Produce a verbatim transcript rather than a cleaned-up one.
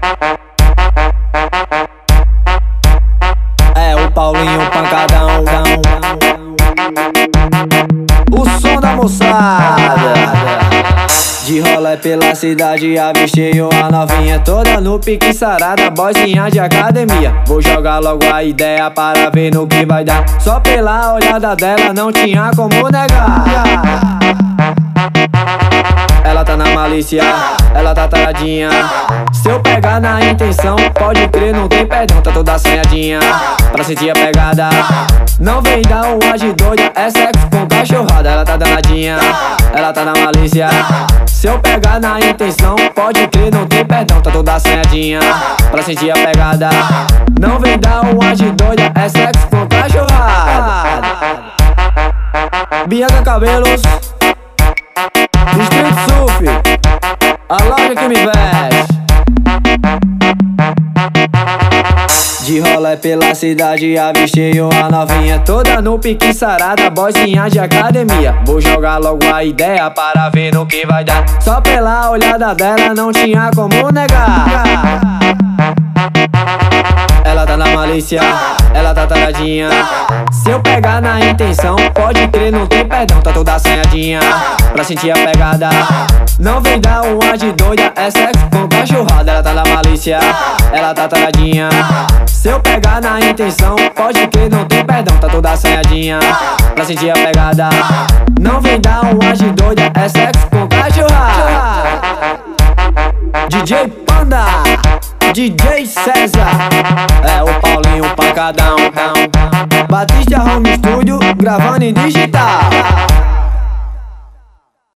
É o Paulinho Pancadão, o som da moçada. De rolê pela cidade, avistei uma novinha toda no pique sarada, boyzinha de academia. Vou jogar logo a ideia para ver no que vai dar. Só pela olhada dela não tinha como negar. Ela tá na malícia, ela tá taradinha. Se eu pegar na intenção, pode crer, não tem perdão. Tá toda assanhadinha pra sentir a pegada. Não vem dar uma de doida, é sexo com cachorrada. Ela tá danadinha, ela tá na malícia. Se eu pegar na intenção, pode crer, não tem perdão. Tá toda assanhadinha pra sentir a pegada. Não vem dar uma de doida, é sexo com cachorrada. Bianca Cabelos, Distrito Surf, a loja que me veste. De rolê pela cidade, avistei uma novinha toda no pique sarada, boyzinha de academia. Vou jogar logo a ideia para ver no que vai dar. Só pela olhada dela não tinha como negar. Ela tá na malícia, ela tá taradinha. Se eu pegar na intenção, pode crer, não tem perdão. Tá toda assanhadinha pra sentir a pegada. Não vem dar uma de doida, é sexo com cachorrada. Ela tá na malícia, ela tá taradinha. Se eu pegar na intenção, pode crer, não tem perdão. Tá toda assanhadinha pra sentir a pegada. Não vem dar uma de doida, é sexo com cachorrada. D J Panda, D J César, é o Paulinho Pancadão. Batista Home Studio, gravando em digital.